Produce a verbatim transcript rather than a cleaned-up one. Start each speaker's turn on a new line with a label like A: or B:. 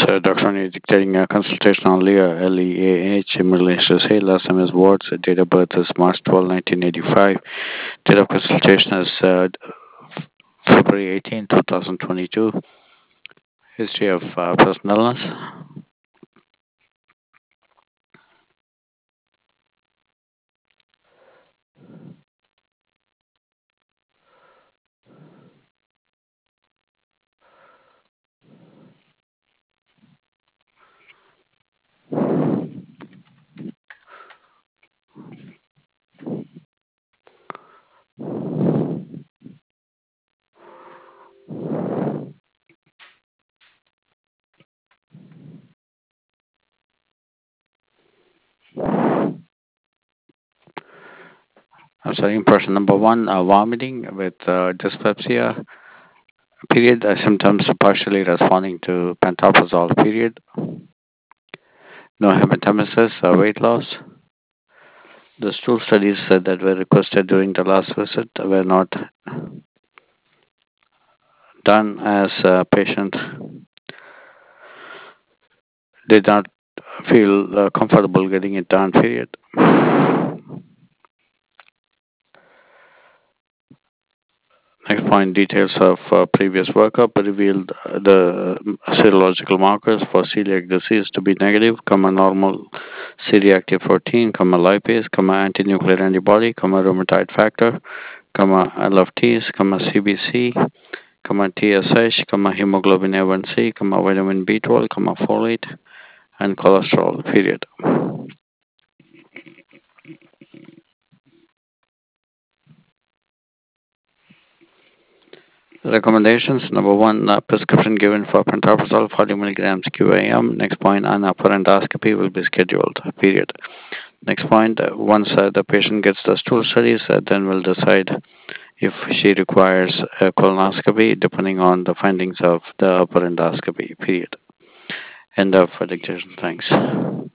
A: uh, Doctor Oni dictating a consultation on Leah, L E A H, middle initial say, last name is Watts, date of birth is March twelfth, nineteen eighty-five, date of consultation is uh, February eighteenth, twenty twenty-two, history of uh, personal illness. I'm sorry, impression number one, uh, vomiting with uh, dyspepsia, period, uh, symptoms partially responding to pantoprazole, period. No hematemesis, uh, weight loss. The stool studies uh, that were requested during the last visit were not done as a patient did not feel uh, comfortable getting it done, period. Next point, details of uh, previous workup revealed uh, the serological markers for celiac disease to be negative, comma normal C-reactive protein, comma lipase, comma antinuclear antibody, comma rheumatoid factor, comma L F Ts, comma C B C, comma T S H, comma hemoglobin A one C, comma vitamin B twelve, comma folate, and cholesterol, period. Recommendations number one, uh, prescription given for pantoprazole forty milligrams Q A M. Next point, an upper endoscopy will be scheduled, period. Next point, uh, once uh, the patient gets the stool studies, uh, then we'll decide if she requires a colonoscopy depending on the findings of the upper endoscopy, period. End of dictation. Thanks.